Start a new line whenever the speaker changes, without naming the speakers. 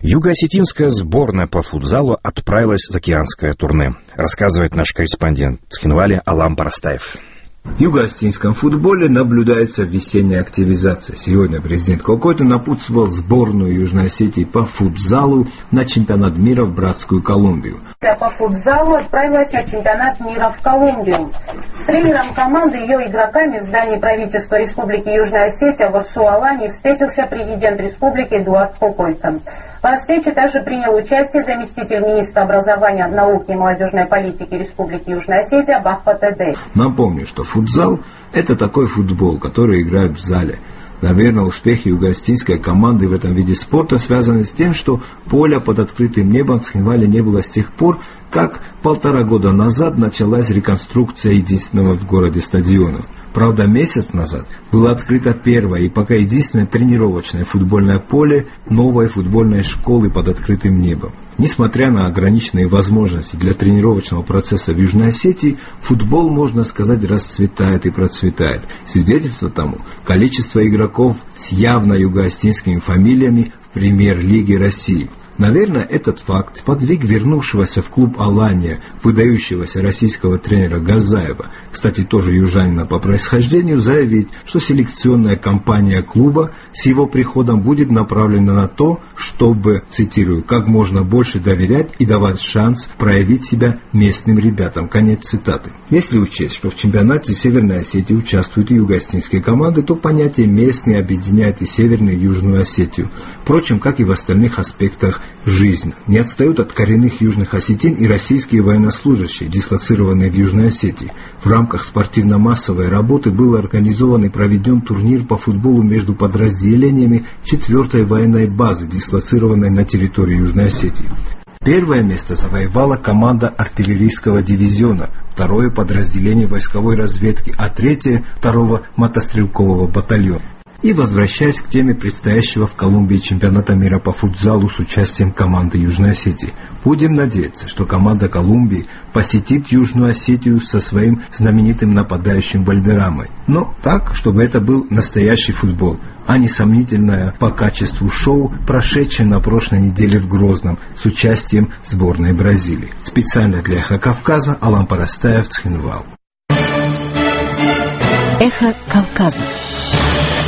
Юго-осетинская сборная по футзалу отправилась в океанское турне, рассказывает наш корреспондент в Цхинвале Алам Парастаев.
В юго-осетинском футболе наблюдается весенняя активизация. Сегодня президент Кокойто напутствовал сборную Южной Осетии по футзалу на чемпионат мира в братскую Колумбию.
По футзалу отправилась на чемпионат мира в Колумбию. С тренером команды и ее игроками в здании правительства Республики Южная Осетия в Арсуалане встретился президент республики Эдуард Кокойто. Во встрече также принял участие заместитель министра образования, науки и молодежной политики Республики Южная Осетия Бахпат Эдей.
Напомню, что футзал – это такой футбол, который играют в зале. Наверное, успехи юго-осетинской команды в этом виде спорта связаны с тем, что поля под открытым небом в Цхинвале не было с тех пор, как 1,5 года назад началась реконструкция единственного в городе стадиона. Правда, месяц назад было открыто первое и пока единственное тренировочное футбольное поле новой футбольной школы под открытым небом. Несмотря на ограниченные возможности для тренировочного процесса в Южной Осетии, футбол, можно сказать, расцветает и процветает. Свидетельство тому – количество игроков с явно юго-осетинскими фамилиями в премьер-лиге России. Наверное, этот факт подвиг вернувшегося в клуб «Алания» выдающегося российского тренера Газаева, кстати, тоже южанина по происхождению, заявить, что селекционная кампания клуба с его приходом будет направлена на то, чтобы, цитирую, «как можно больше доверять и давать шанс проявить себя местным ребятам». Конец цитаты. Если учесть, что в чемпионате Северной Осетии участвуют и юго-осетинские команды, то понятие «местный» объединяет и Северную и Южную Осетию. Впрочем, как и в остальных аспектах жизни. Не отстают от коренных южных осетин и российские военнослужащие, дислоцированные в Южной Осетии. В рамках спортивно-массовой работы был организован и проведен турнир по футболу между подразделениями 4-й военной базы, дислоцированной на территории Южной Осетии. Первое место завоевала команда артиллерийского дивизиона, второе подразделение войсковой разведки, а третье – 2-го мотострелкового батальона. И возвращаясь к теме предстоящего в Колумбии чемпионата мира по футзалу с участием команды Южной Осетии. Будем надеяться, что команда Колумбии посетит Южную Осетию со своим знаменитым нападающим Вальдерамой. Но так, чтобы это был настоящий футбол, а не сомнительное по качеству шоу, прошедшее на прошлой неделе в Грозном с участием сборной Бразилии. Специально для «Эхо Кавказа» Алам Парастаев, Цхинвал.
«Эхо Кавказа».